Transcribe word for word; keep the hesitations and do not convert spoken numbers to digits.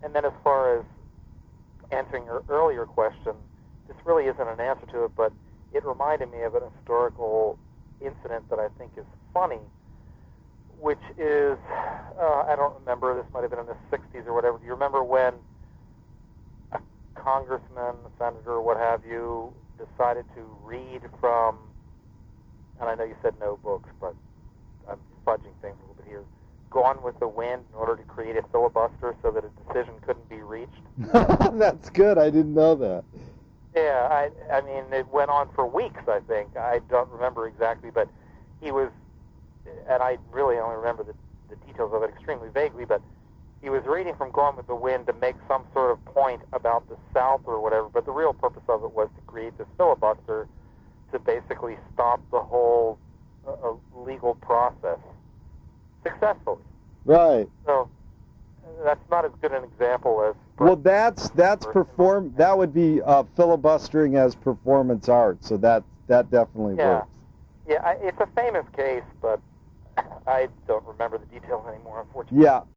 and then as far as answering your earlier question, this really isn't an answer to it, but it reminded me of an historical incident that I think is funny, which is, uh, I don't remember, this might have been in the sixties or whatever. Do you remember when a congressman, a senator, what have you, decided to read from, and I know you said no books, but I'm fudging things a little bit here, Gone with the Wind in order to create a filibuster so that a decision couldn't be reached? That's good. I didn't know that. Yeah, I, I mean, it went on for weeks, I think. I don't remember exactly, but he was, and I really only remember the, the details of it extremely vaguely, but he was reading from Gone with the Wind to make some sort of point about the South or whatever, but the real purpose of it was to create this filibuster to basically stop the whole uh, legal process successfully. Right. So that's not as good an example as... Well, that's that's perform. That would be uh, filibustering as performance art. So that that definitely yeah. works. Yeah, I, it's a famous case, but I don't remember the details anymore, unfortunately. Yeah.